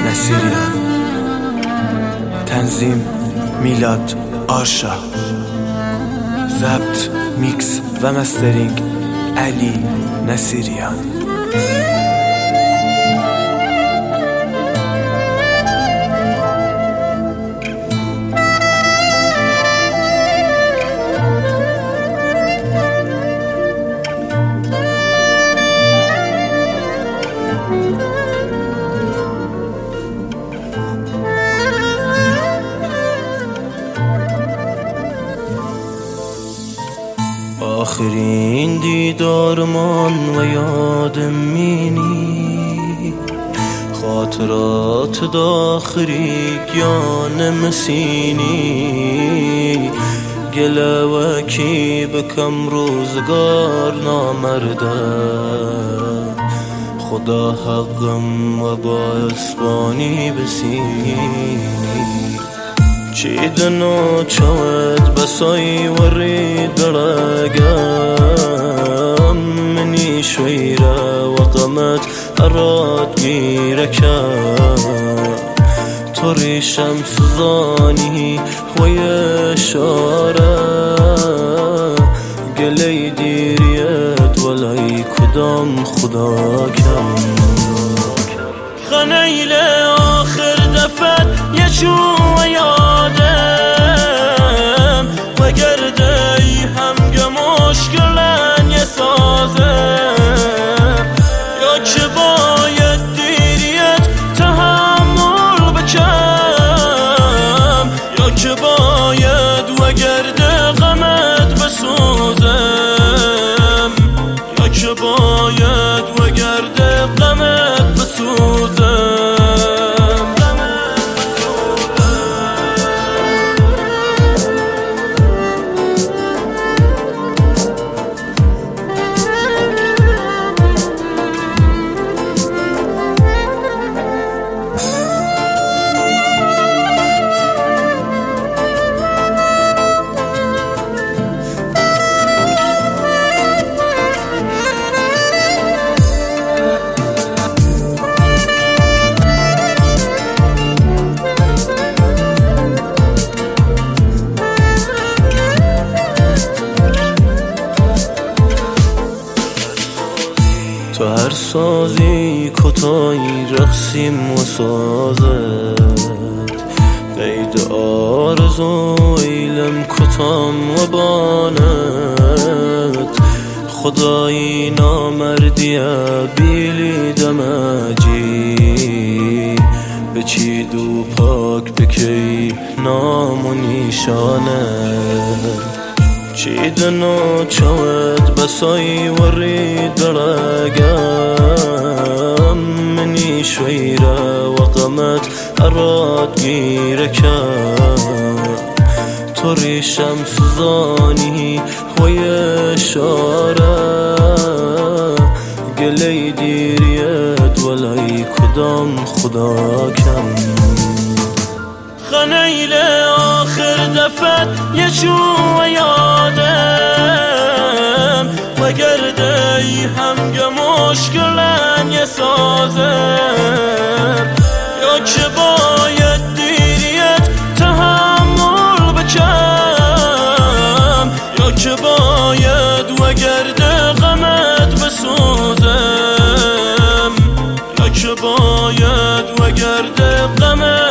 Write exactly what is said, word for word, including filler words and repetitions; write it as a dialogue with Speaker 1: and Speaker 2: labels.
Speaker 1: نصیریان. تنظیم میلاد آرشا. ضبط، میکس و مسترینگ علی نصیریان.
Speaker 2: آخرین دیدارمان و یادم مینی، خاطرات داخری گیان مسینی. گله وکی بکم روزگار نامرده، خدا حقم و با اسبانی بسینی. چیدنو چود بسای وری درگم، منی شویره و قمت اراد گیرکم. توری شمس زانی و یشاره، گلی دیریت ولای کدام خدا کم. خنیل آخر دفت یشو و یادم، و گرده ای همگه مشکلن یه سازم. یا که باید دیریت تحمل بکم، یا که باید و گرده غمت بسوزم، یا که باید و گرده غمت بسوزم. تو هر سازی کتایی رقصیم و سازد، قید آرزو ایلم کتام و بانت. خدایی نامردیه بیلی دمجی، بچید و پاک بکی نام و نیشانت. چیدنو چود بسای وری درگم، منی شویره و قمت اراد گیرکم. توری شمس زانی و یشاره، گلی دیریت ولای کدام خدا کم. خنیل آخر دفت یشو و یادم، و گرده ای همگه مشکلن یه سازم. یا که باید دیریت تحمل بکم، یا که باید و گرده غمت بسوزم، یا که باید و گرده غمت